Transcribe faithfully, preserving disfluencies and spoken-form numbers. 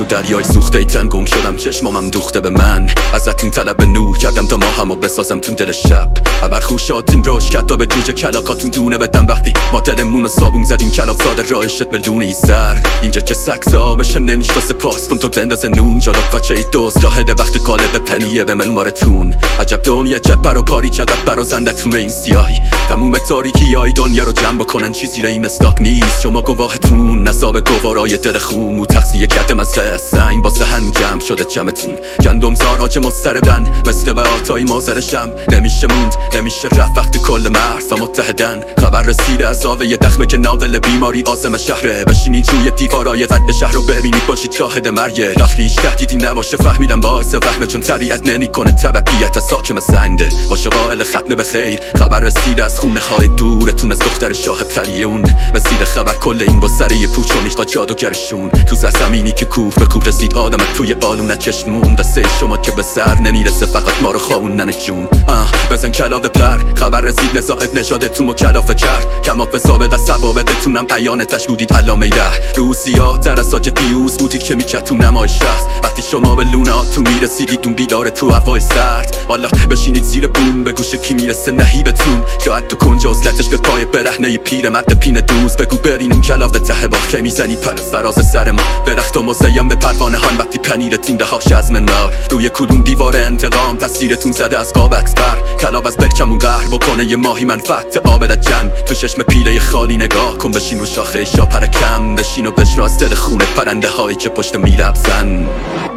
تو دریای سوخته تن گم شدم، چشمامم دوخته به من. ازتون طلب نور کردم تا ماهمو بسازم تو دل شب. ابر خوشاتون روش کرد تا به جوجه کلاکاتون دونه بدم. وقتی ما دلمون رو صابون زدیم کلاق ساده راهشت بدون ایسر. اینجا که سکسا بشه نمیشتا سپاس کن تو بنداز نون. جالا بچه ای دوست شاهده وقت قالب پنیه به ملمارتون. عجب دنیا جب برا کاری چقدر برا زندتون این سیاهی. تموم تاریکی های دنیا رو جمع بکنن چیزی را این استاک نیست. شما گواهتون نصاب گوارای دل خون و تقصیه کردم از سنگ باسه هم جمع شده جمعتون. گندم زارا چه مستردن مثل به آتای مازرشم. نمیشه موند نمیشه رفت وقتی کل مرسا متحدن. خبر رسیده از آوه یه دخمه که ناقل بیماری آزم شهره. بشینید روی دیوارای زد شهر رو ببینید باشید شاهد مرگه. رفتیش تهدیدی نباشه فهمیدم باعث وهمه چون طبیعت نمی کنه طبقیت از ساکم سنده. باشه قائل ختم به خیر خبر رسیده از خونه های دورتون از دختر شاه پریون. رسیده خبر کل این با سری پوچونیش با جادوگرشون. تو زمینی که کوف به کوف رسید آدم توی بالون چشمون. دسته شما که به سر نمیرسه فقط ما رو خوابوندن جون. آه بزن کلاف پر خبر رسید نزاعت نشادتون و کلاف کرد. کماف ثابت از ثوابتتونم عیان تشکودید علامه ده. روسیا تر از ساج دیوز بودید که میکرد تو نمای شخص. وقتی شما به لوناتون میرسیدید اون بیدار تو هوای سرد. والا بشینید زیر بوم به گوش کی میرسه نهیبتون. شاید تو کنج عزلتش به پای برهنه پیر مرد پین دوز. بگو برین اون کلاف ته با که میزنید پر فراز سر ما. درخت و مزیم به پروانه هان وقتی پنیرتون دهاش از منار. روی کدوم دیوار انتقام تصویرتون زده از قاب اکسبر. کلاب از برکمون قهر بکنه یه ماهی منفعت آبدت جن. تو چشم پیله خالی نگاه کن بشین رو شاخه شا پرکم. بشین و بشناس دل خونه پرنده هایی که پشت میلبزن.